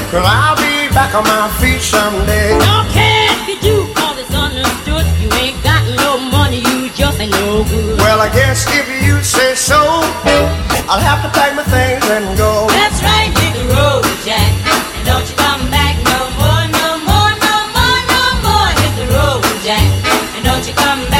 'cause I'll be back on my feet someday. Don't care if you do, 'cause it's understood. You ain't got no money, you just ain't no good. Well, I guess if you say so, I'll have to pack my things and go. That's right, hit the road, Jack, and don't you come back no more, no more, no more, no more. Hit the road, Jack, and don't you come back.